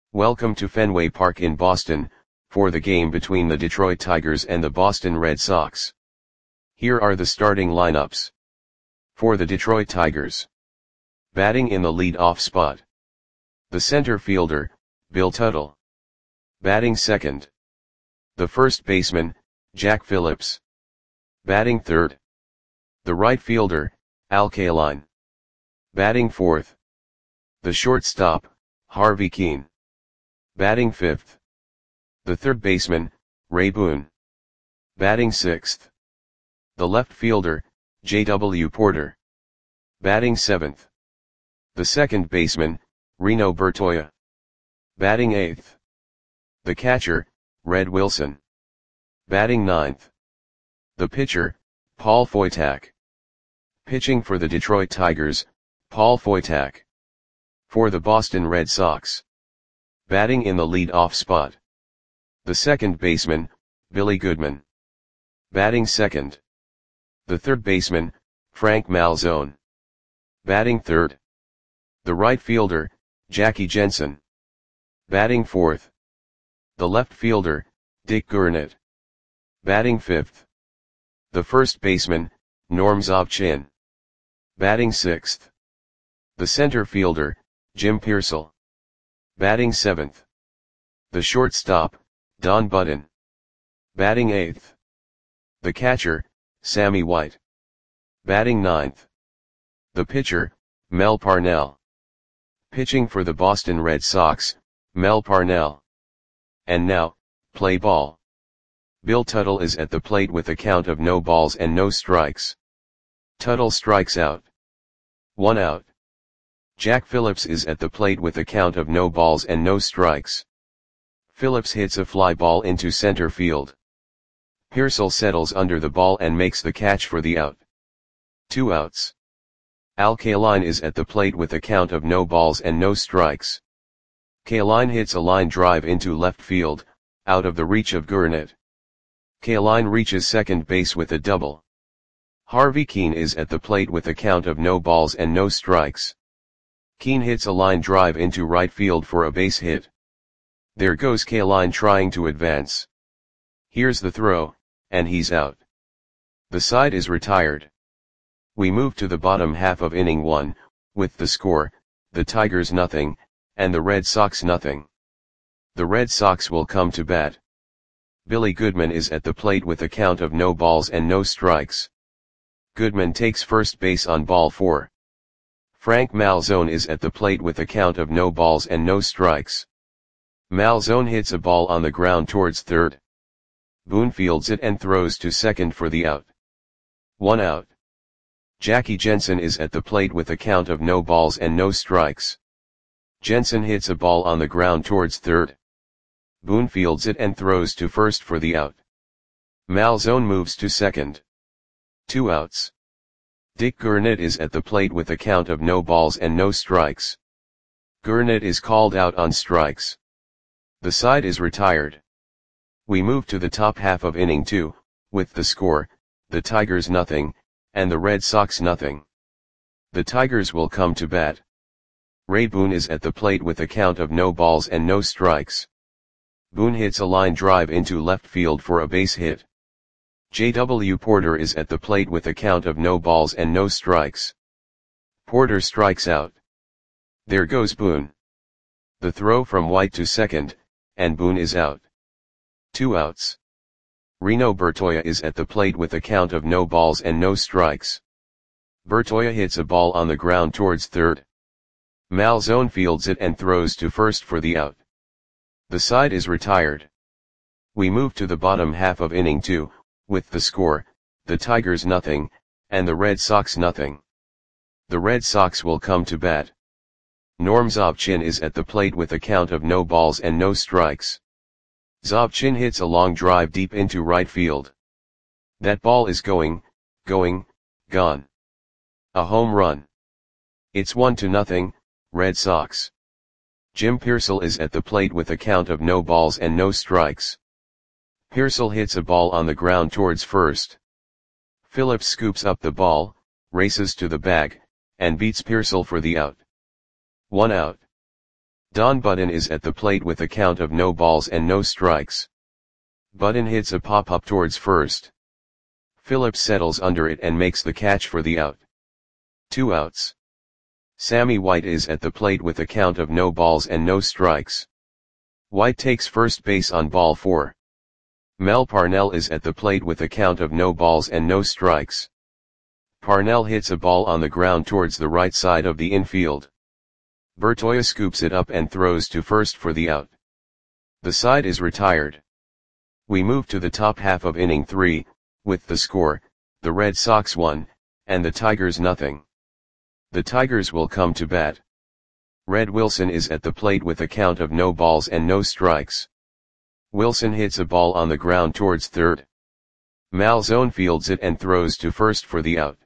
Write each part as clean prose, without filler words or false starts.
Welcome to Fenway Park in Boston, for the game between the Detroit Tigers and the Boston Red Sox. Here are the starting lineups. For the Detroit Tigers. Batting in the lead-off spot. The center fielder, Bill Tuttle. Batting second. The first baseman, Jack Phillips. Batting third. The right fielder, Al Kaline. Batting fourth. The shortstop, Harvey Kuenn. Batting fifth. The third baseman, Ray Boone. Batting sixth. The left fielder, J.W. Porter. Batting seventh. The second baseman, Reno Bertoia. Batting eighth. The catcher, Red Wilson. Batting ninth. The pitcher, Paul Foytak. Pitching for the Detroit Tigers, Paul Foytak. For the Boston Red Sox. Batting in the lead-off spot. The second baseman, Billy Goodman. Batting second. The third baseman, Frank Malzone. Batting third. The right fielder, Jackie Jensen. Batting fourth. The left fielder, Dick Gurnett. Batting fifth. The first baseman, Norm Zobchin. Batting sixth. The center fielder, Jim Piersall. Batting seventh. The shortstop, Don Button. Batting eighth. The catcher, Sammy White. Batting ninth. The pitcher, Mel Parnell. Pitching for the Boston Red Sox, Mel Parnell. And now, play ball. Bill Tuttle is at the plate with a count of no balls and no strikes. Tuttle strikes out. 1 out. Jack Phillips is at the plate with a count of no balls and no strikes. Phillips hits a fly ball into center field. Piersall settles under the ball and makes the catch for the out. 2 outs. Al Kaline is at the plate with a count of no balls and no strikes. Kaline hits a line drive into left field, out of the reach of Gurnett. Kaline reaches second base with a double. Harvey Kuenn is at the plate with a count of no balls and no strikes. Kuenn hits a line drive into right field for a base hit. There goes Kaline trying to advance. Here's the throw, and he's out. The side is retired. We move to the bottom half of inning 1, with the score, the Tigers nothing, and the Red Sox nothing. The Red Sox will come to bat. Billy Goodman is at the plate with a count of no balls and no strikes. Goodman takes first base on ball 4. Frank Malzone is at the plate with a count of no balls and no strikes. Malzone hits a ball on the ground towards third. Boone fields it and throws to second for the out. 1 out. Jackie Jensen is at the plate with a count of no balls and no strikes. Jensen hits a ball on the ground towards third. Boone fields it and throws to first for the out. Malzone moves to second. 2 outs. Dick Gurnett is at the plate with a count of no balls and no strikes. Gurnett is called out on strikes. The side is retired. We move to the top half of inning 2, with the score, the Tigers nothing, and the Red Sox nothing. The Tigers will come to bat. Ray Boone is at the plate with a count of no balls and no strikes. Boone hits a line drive into left field for a base hit. J.W. Porter is at the plate with a count of no balls and no strikes. Porter strikes out. There goes Boone. The throw from White to second, and Boone is out. 2 outs. Reno Bertoia is at the plate with a count of no balls and no strikes. Bertoia hits a ball on the ground towards third. Malzone fields it and throws to first for the out. The side is retired. We move to the bottom half of inning 2, with the score, the Tigers nothing, and the Red Sox nothing. The Red Sox will come to bat. Norm Zobchin is at the plate with a count of no balls and no strikes. Zobchin hits a long drive deep into right field. That ball is gone. A home run. It's 1-0, Red Sox. Jim Piersall is at the plate with a count of no balls and no strikes. Piersall hits a ball on the ground towards first. Phillips scoops up the ball, races to the bag, and beats Piersall for the out. 1 out. Don Button is at the plate with a count of no balls and no strikes. Button hits a pop-up towards first. Phillips settles under it and makes the catch for the out. 2 outs. Sammy White is at the plate with a count of no balls and no strikes. White takes first base on ball 4. Mel Parnell is at the plate with a count of no balls and no strikes. Parnell hits a ball on the ground towards the right side of the infield. Bertoia scoops it up and throws to first for the out. The side is retired. We move to the top half of inning 3, with the score, the Red Sox 1, and the Tigers nothing. The Tigers will come to bat. Red Wilson is at the plate with a count of no balls and no strikes. Wilson hits a ball on the ground towards third. Malzone fields it and throws to first for the out.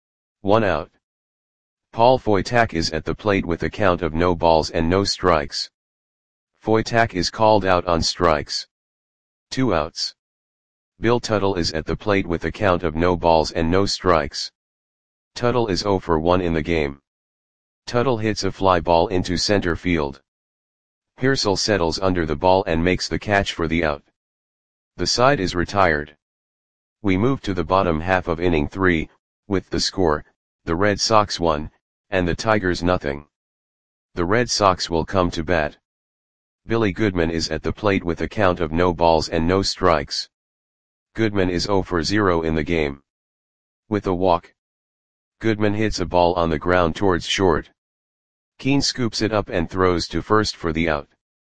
1 out. Paul Foytak is at the plate with a count of no balls and no strikes. Foytak is called out on strikes. 2 outs. Bill Tuttle is at the plate with a count of no balls and no strikes. Tuttle is 0 for 1 in the game. Tuttle hits a fly ball into center field. Pearsall settles under the ball and makes the catch for the out. The side is retired. We move to the bottom half of inning 3, with the score, the Red Sox 1, and the Tigers nothing. The Red Sox will come to bat. Billy Goodman is at the plate with a count of no balls and no strikes. Goodman is 0 for 0 in the game. With a walk. Goodman hits a ball on the ground towards short. Keane scoops it up and throws to first for the out.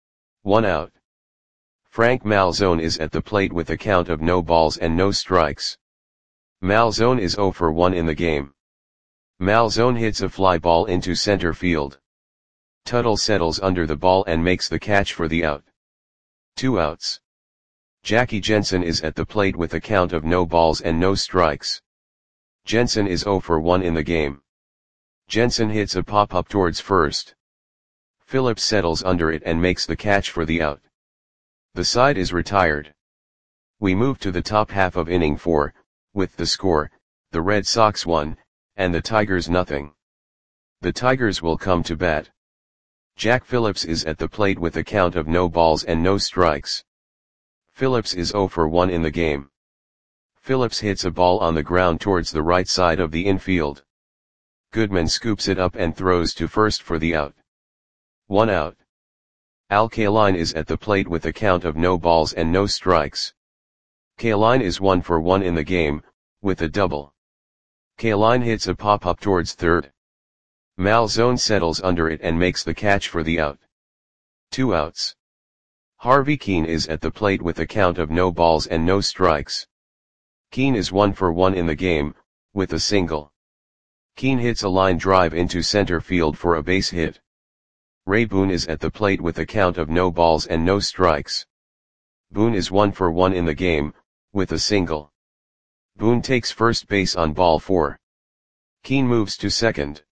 1 out. Frank Malzone is at the plate with a count of no balls and no strikes. Malzone is 0 for 1 in the game. Malzone hits a fly ball into center field. Tuttle settles under the ball and makes the catch for the out. 2 outs. Jackie Jensen is at the plate with a count of no balls and no strikes. Jensen is 0 for 1 in the game. Jensen hits a pop-up towards first. Phillips settles under it and makes the catch for the out. The side is retired. We move to the top half of inning 4, with the score, the Red Sox 1, and the Tigers nothing. The Tigers will come to bat. Jack Phillips is at the plate with a count of no balls and no strikes. Phillips is 0 for 1 in the game. Phillips hits a ball on the ground towards the right side of the infield. Goodman scoops it up and throws to first for the out. 1 out. Al Kaline is at the plate with a count of no balls and no strikes. Kaline is 1 for 1 in the game, with a double. Kaline hits a pop-up towards third. Malzone settles under it and makes the catch for the out. 2 outs. Harvey Keane is at the plate with a count of no balls and no strikes. Keane is 1 for 1 in the game, with a single. Keane hits a line drive into center field for a base hit. Ray Boone is at the plate with a count of no balls and no strikes. Boone is 1 for 1 in the game, with a single. Boone takes first base on ball 4. Keane moves to second.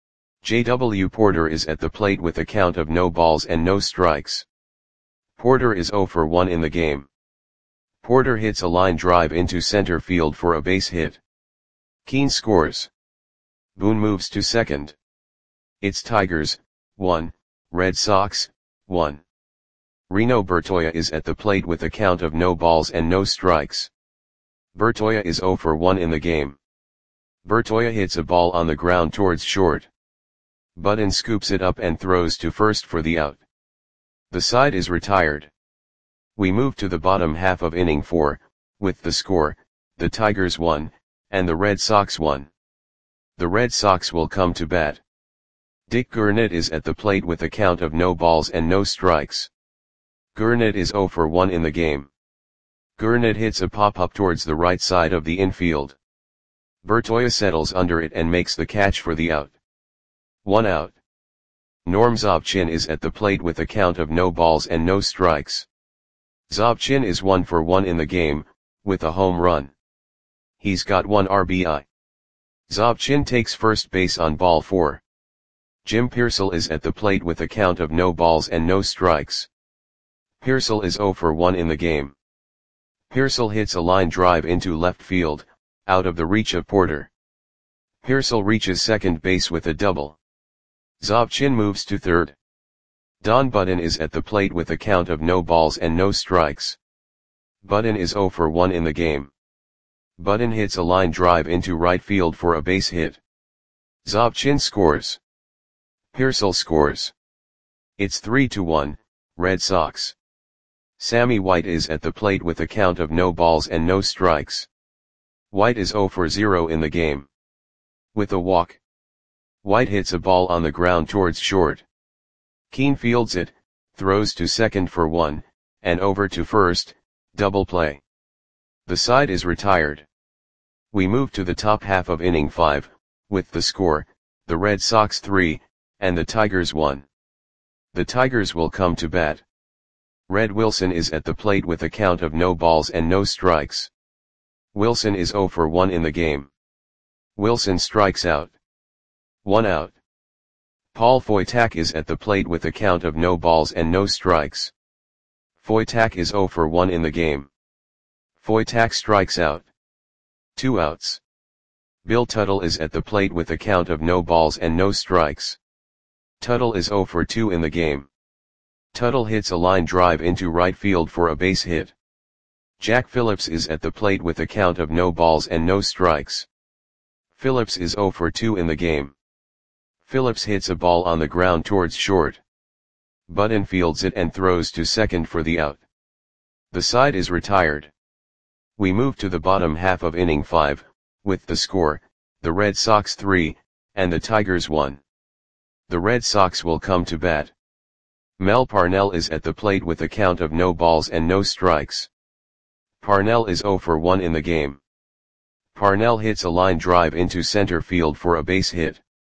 J.W. Porter is at the plate with a count of no balls and no strikes. Porter is 0 for 1 in the game. Porter hits a line drive into center field for a base hit. Keane scores. Boone moves to second. It's Tigers, 1, Red Sox, 1. Reno Bertoia is at the plate with a count of no balls and no strikes. Bertoia is 0 for 1 in the game. Bertoia hits a ball on the ground towards short. Button scoops it up and throws to first for the out. The side is retired. We move to the bottom half of inning 4, with the score, the Tigers 1, and the Red Sox 1. The Red Sox will come to bat. Dick Gurnett is at the plate with a count of no balls and no strikes. Gurnett is 0 for 1 in the game. Gurnett hits a pop-up towards the right side of the infield. Bertoia settles under it and makes the catch for the out. 1 out. Norm Zobchin is at the plate with a count of no balls and no strikes. Zobchin is 1 for 1 in the game, with a home run. He's got 1 RBI. Zobchin takes first base on ball 4. Jim Pearsall is at the plate with a count of no balls and no strikes. Pearsall is 0 for 1 in the game. Pearsall hits a line drive into left field, out of the reach of Porter. Pearsall reaches second base with a double. Zobchin moves to third. Don Button is at the plate with a count of no balls and no strikes. Button is 0 for 1 in the game. Button hits a line drive into right field for a base hit. Zobchin scores. Pearsall scores. It's 3-1, Red Sox. Sammy White is at the plate with a count of no balls and no strikes. White is 0 for 0 in the game. With a walk. White hits a ball on the ground towards short. Keane fields it, throws to second for 1, and over to first, double play. The side is retired. We move to the top half of inning 5, with the score, the Red Sox 3, and the Tigers 1. The Tigers will come to bat. Red Wilson is at the plate with a count of no balls and no strikes. Wilson is 0 for 1 in the game. Wilson strikes out. 1 out. Paul Foytak is at the plate with a count of no balls and no strikes. Foytak is 0 for 1 in the game. Foytak strikes out. 2 outs. Bill Tuttle is at the plate with a count of no balls and no strikes. Tuttle is 0 for 2 in the game. Tuttle hits a line drive into right field for a base hit. Jack Phillips is at the plate with a count of no balls and no strikes. Phillips is 0 for 2 in the game. Phillips hits a ball on the ground towards short. Button fields it and throws to second for the out. The side is retired. We move to the bottom half of inning 5, with the score, the Red Sox 3, and the Tigers 1. The Red Sox will come to bat. Mel Parnell is at the plate with a count of no balls and no strikes. Parnell is 0 for 1 in the game. Parnell hits a line drive into center field for a base hit.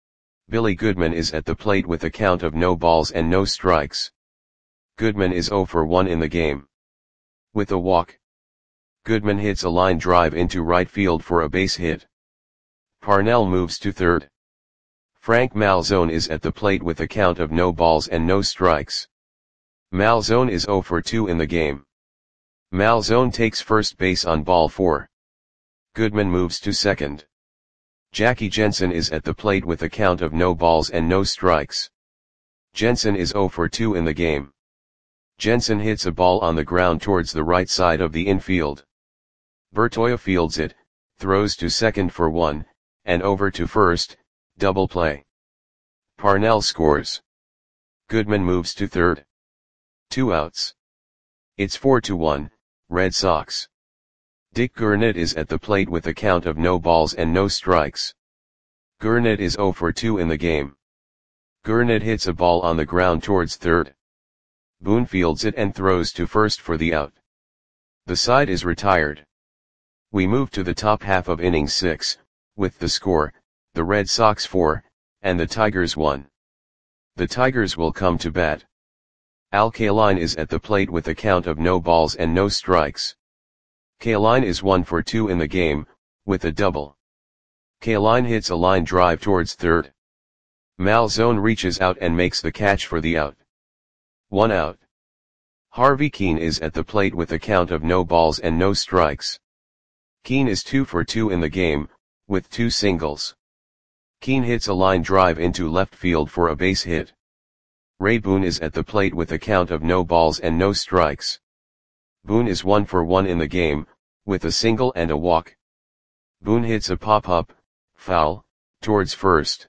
Billy Goodman is at the plate with a count of no balls and no strikes. Goodman is 0 for 1 in the game. With a walk. Goodman hits a line drive into right field for a base hit. Parnell moves to third. Frank Malzone is at the plate with a count of no balls and no strikes. Malzone is 0 for 2 in the game. Malzone takes first base on ball 4. Goodman moves to second. Jackie Jensen is at the plate with a count of no balls and no strikes. Jensen is 0 for 2 in the game. Jensen hits a ball on the ground towards the right side of the infield. Bertoia fields it, throws to second for 1, and over to first, double play. Parnell scores. Goodman moves to third. 2 outs. It's 4-1, Red Sox. Dick Gurnett is at the plate with a count of no balls and no strikes. Gurnett is 0 for 2 in the game. Gurnett hits a ball on the ground towards third. Boone fields it and throws to first for the out. The side is retired. We move to the top half of inning 6, with the score, the Red Sox 4, and the Tigers 1. The Tigers will come to bat. Al Kaline is at the plate with a count of no balls and no strikes. Kaline is 1 for 2 in the game, with a double. Kaline hits a line drive towards third. Malzone reaches out and makes the catch for the out. 1 out. Harvey Keane is at the plate with a count of no balls and no strikes. Keane is 2 for 2 in the game, with 2 singles. Keane hits a line drive into left field for a base hit. Ray Boone is at the plate with a count of no balls and no strikes. Boone is 1 for 1 in the game, with a single and a walk. Boone hits a pop-up, foul, towards first.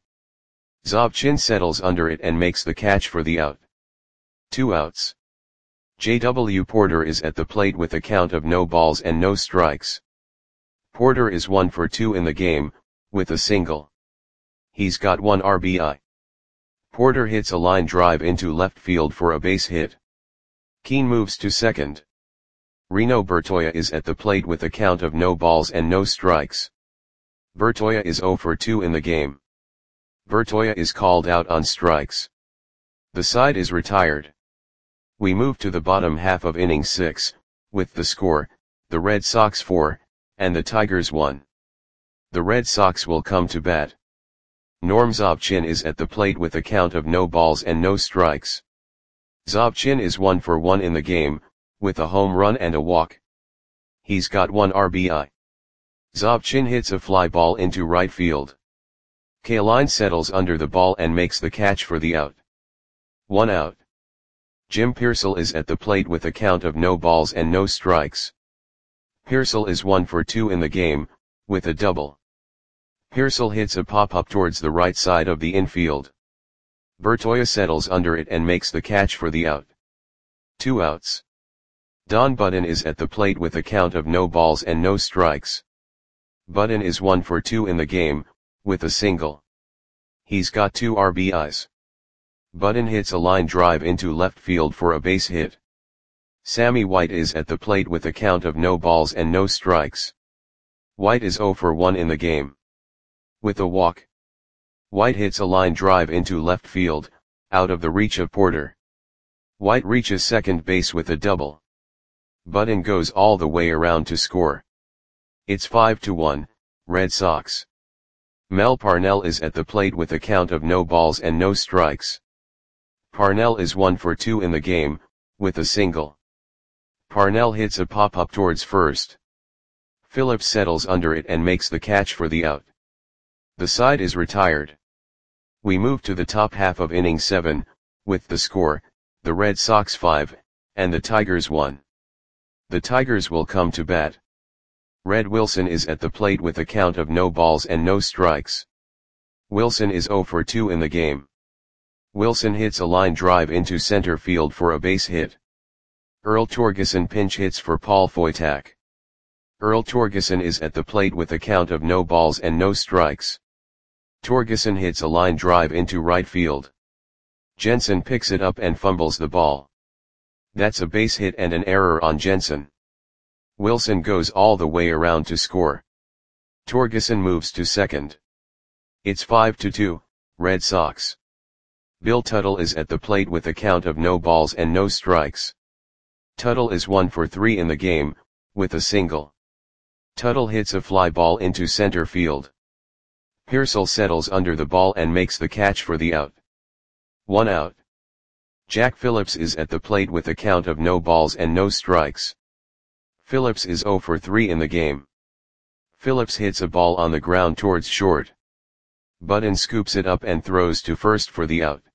Zobchin settles under it and makes the catch for the out. 2 outs. J.W. Porter is at the plate with a count of no balls and no strikes. Porter is 1 for 2 in the game, with a single. He's got 1 RBI. Porter hits a line drive into left field for a base hit. Keane moves to second. Reno Bertoia is at the plate with a count of no balls and no strikes. Bertoia is 0 for 2 in the game. Bertoia is called out on strikes. The side is retired. We move to the bottom half of inning 6, with the score, the Red Sox 4, and the Tigers 1. The Red Sox will come to bat. Norm Zobchin is at the plate with a count of no balls and no strikes. Zobchin is 1 for 1 in the game, with a home run and a walk. He's got 1 RBI. Zobchin hits a fly ball into right field. Kaline settles under the ball and makes the catch for the out. 1 out. Jim Pearsall is at the plate with a count of no balls and no strikes. Pearsall is 1 for 2 in the game, with a double. Pearsall hits a pop-up towards the right side of the infield. Bertoia settles under it and makes the catch for the out. 2 outs. Don Button is at the plate with a count of no balls and no strikes. Button is 1 for 2 in the game, with a single. He's got 2 RBIs. Button hits a line drive into left field for a base hit. Sammy White is at the plate with a count of no balls and no strikes. White is 0 for 1 in the game. With a walk. White hits a line drive into left field, out of the reach of Porter. White reaches second base with a double. Button goes all the way around to score. It's 5-1, Red Sox. Mel Parnell is at the plate with a count of no balls and no strikes. Parnell is 1 for 2 in the game, with a single. Parnell hits a pop-up towards first. Phillips settles under it and makes the catch for the out. The side is retired. We move to the top half of inning 7, with the score, the Red Sox 5, and the Tigers 1. The Tigers will come to bat. Red Wilson is at the plate with a count of no balls and no strikes. Wilson is 0 for 2 in the game. Wilson hits a line drive into center field for a base hit. Earl Torgeson pinch hits for Paul Foytak. Earl Torgeson is at the plate with a count of no balls and no strikes. Torgeson hits a line drive into right field. Jensen picks it up and fumbles the ball. That's a base hit and an error on Jensen. Wilson goes all the way around to score. Torgeson moves to second. It's 5-2, Red Sox. Bill Tuttle is at the plate with a count of no balls and no strikes. Tuttle is 1 for 3 in the game, with a single. Tuttle hits a fly ball into center field. Pearsall settles under the ball and makes the catch for the out. 1 out. Jack Phillips is at the plate with a count of no balls and no strikes. Phillips is 0 for 3 in the game. Phillips hits a ball on the ground towards short. Button scoops it up and throws to first for the out.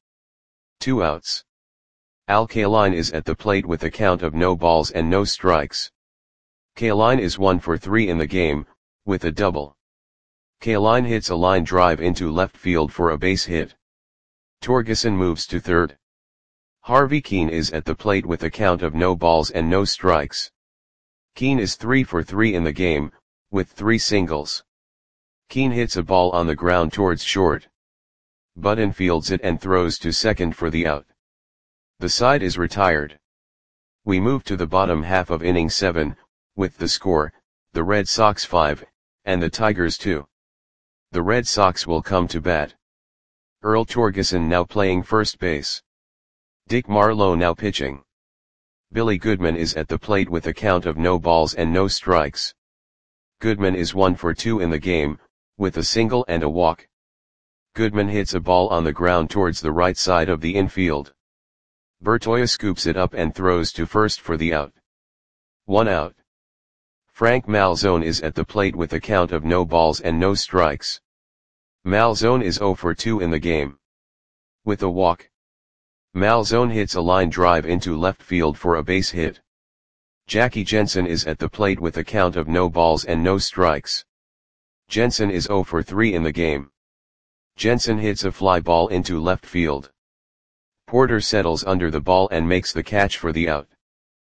2 outs. Al Kaline is at the plate with a count of no balls and no strikes. Kaline is 1 for 3 in the game, with a double. Kaline hits a line drive into left field for a base hit. Torgeson moves to third. Harvey Keene is at the plate with a count of no balls and no strikes. Keene is 3 for 3 in the game, with 3 singles. Keene hits a ball on the ground towards short. Button fields it and throws to second for the out. The side is retired. We move to the bottom half of inning 7, with the score, the Red Sox 5, and the Tigers 2. The Red Sox will come to bat. Earl Torgeson now playing first base. Dick Marlowe now pitching. Billy Goodman is at the plate with a count of no balls and no strikes. Goodman is 1 for 2 in the game, with a single and a walk. Goodman hits a ball on the ground towards the right side of the infield. Bertoia scoops it up and throws to first for the out. 1 out. Frank Malzone is at the plate with a count of no balls and no strikes. Malzone is 0 for 2 in the game. With a walk. Malzone hits a line drive into left field for a base hit. Jackie Jensen is at the plate with a count of no balls and no strikes. Jensen is 0 for 3 in the game. Jensen hits a fly ball into left field. Porter settles under the ball and makes the catch for the out.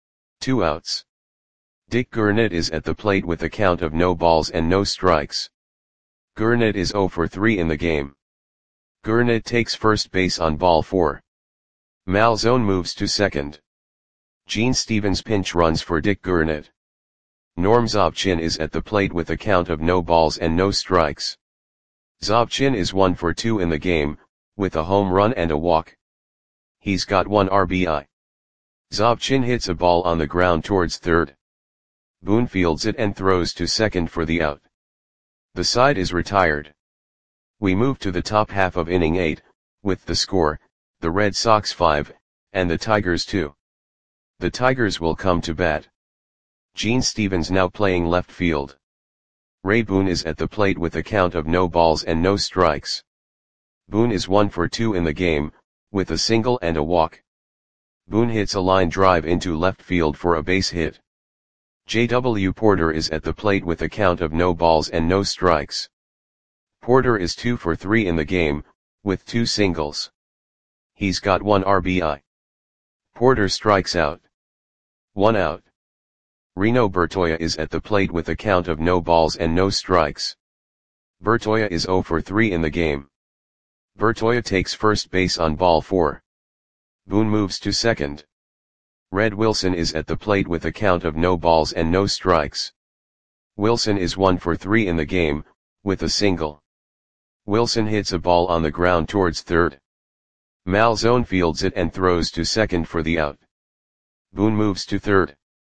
2 outs. Dick Gurnett is at the plate with a count of no balls and no strikes. Gurnett is 0 for 3 in the game. Gurnett takes first base on ball 4. Malzone moves to second. Gene Stevens pinch runs for Dick Gurnett. Norm Zobchin is at the plate with a count of no balls and no strikes. Zobchin is 1 for 2 in the game, with a home run and a walk. He's got 1 RBI. Zobchin hits a ball on the ground towards third. Boone fields it and throws to second for the out. The side is retired. We move to the top half of inning 8, with the score, the Red Sox 5, and the Tigers 2. The Tigers will come to bat. Gene Stevens now playing left field. Ray Boone is at the plate with a count of no balls and no strikes. Boone is 1 for 2 in the game, with a single and a walk. Boone hits a line drive into left field for a base hit. J.W. Porter is at the plate with a count of no balls and no strikes. Porter is 2 for 3 in the game, with 2 singles. He's got 1 RBI. Porter strikes out. 1 out. Reno Bertoia is at the plate with a count of no balls and no strikes. Bertoia is 0 for 3 in the game. Bertoia takes first base on ball 4. Boone moves to second. Red Wilson is at the plate with a count of no balls and no strikes. Wilson is 1 for 3 in the game, with a single. Wilson hits a ball on the ground towards third. Malzone fields it and throws to second for the out. Boone moves to third.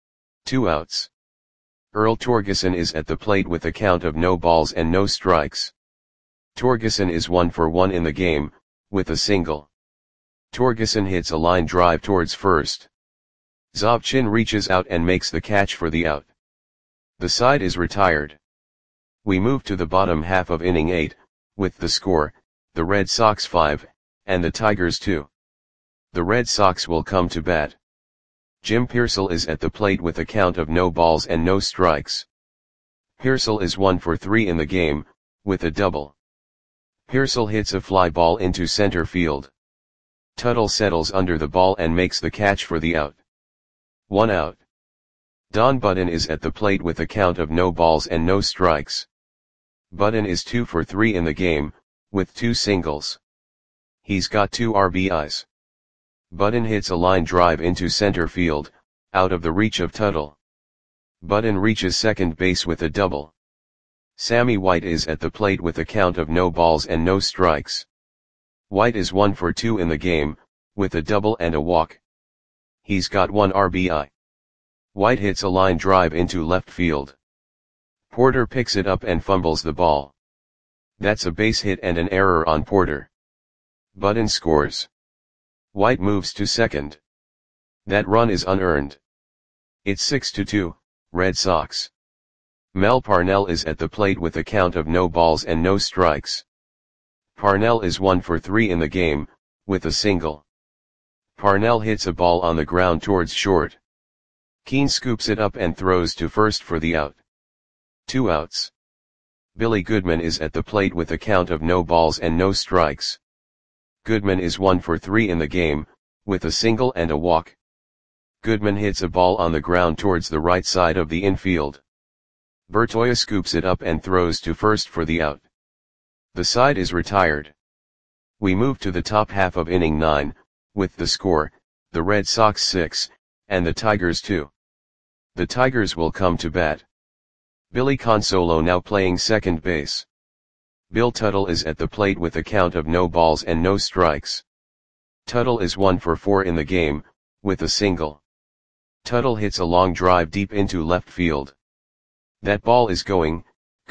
2 outs. Earl Torgeson is at the plate with a count of no balls and no strikes. Torgeson is 1 for 1 in the game, with a single. Torgeson hits a line drive towards first. Zobchin reaches out and makes the catch for the out. The side is retired. We move to the bottom half of inning 8, with the score, the Red Sox 5, and the Tigers 2. The Red Sox will come to bat. Jim Piersall is at the plate with a count of no balls and no strikes. Piersall is 1 for 3 in the game, with a double. Piersall hits a fly ball into center field. Tuttle settles under the ball and makes the catch for the out. 1 out. Don Budden is at the plate with a count of no balls and no strikes. Budden is 2 for 3 in the game, with 2 singles. He's got 2 RBIs. Budden hits a line drive into center field, out of the reach of Tuttle. Budden reaches second base with a double. Sammy White is at the plate with a count of no balls and no strikes. White is 1 for 2 in the game, with a double and a walk. He's got 1 RBI. White hits a line drive into left field. Porter picks it up and fumbles the ball. That's a base hit and an error on Porter. Budden scores. White moves to second. That run is unearned. It's 6-2, Red Sox. Mel Parnell is at the plate with a count of no balls and no strikes. Parnell is 1 for 3 in the game, with a single. Parnell hits a ball on the ground towards short. Keane scoops it up and throws to first for the out. 2 outs. Billy Goodman is at the plate with a count of no balls and no strikes. Goodman is 1 for 3 in the game, with a single and a walk. Goodman hits a ball on the ground towards the right side of the infield. Bertoia scoops it up and throws to first for the out. The side is retired. We move to the top half of inning 9, with the score, the Red Sox 6, and the Tigers 2. The Tigers will come to bat. Billy Consolo now playing second base. Bill Tuttle is at the plate with a count of no balls and no strikes. Tuttle is 1 for 4 in the game, with a single. Tuttle hits a long drive deep into left field. That ball is gone.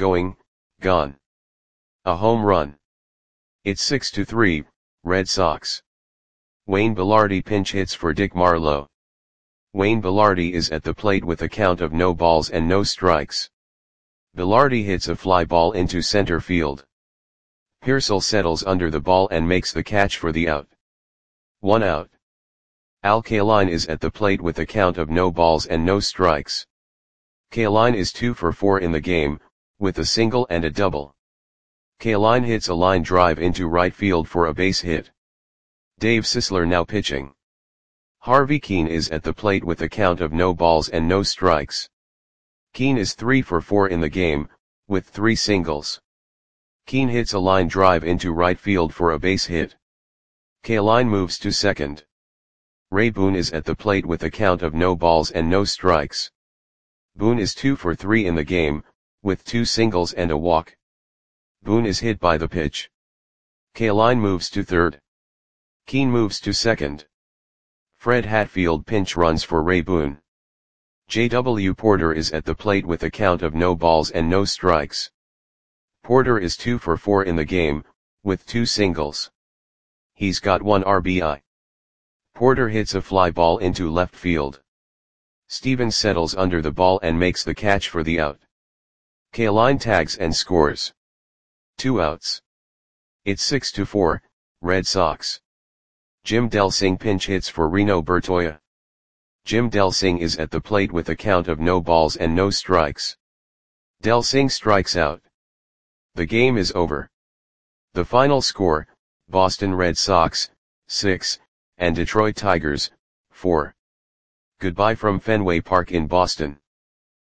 A home run. It's 6-3, Red Sox. Wayne Belardi pinch hits for Dick Marlowe. Wayne Belardi is at the plate with a count of no balls and no strikes. Belardi hits a fly ball into center field. Piersall settles under the ball and makes the catch for the out. 1 out. Al Kaline is at the plate with a count of no balls and no strikes. Kaline is 2 for 4 in the game, with a single and a double. Kaline hits a line drive into right field for a base hit. Dave Sisler now pitching. Harvey Keene is at the plate with a count of no balls and no strikes. Keene is 3 for 4 in the game, with 3 singles. Keene hits a line drive into right field for a base hit. Kaline moves to second. Ray Boone is at the plate with a count of no balls and no strikes. Boone is 2 for 3 in the game, with 2 singles and a walk. Boone is hit by the pitch. Kaline moves to third. Keene moves to second. Fred Hatfield pinch runs for Ray Boone. J.W. Porter is at the plate with a count of no balls and no strikes. Porter is 2 for 4 in the game, with 2 singles. He's got 1 RBI. Porter hits a fly ball into left field. Stevens settles under the ball and makes the catch for the out. Kaline tags and scores. 2 outs. It's 6-4, Red Sox. Jim Delsing pinch hits for Reno Bertoia. Jim Delsing is at the plate with a count of no balls and no strikes. Delsing strikes out. The game is over. The final score, Boston Red Sox, 6, and Detroit Tigers, 4. Goodbye from Fenway Park in Boston.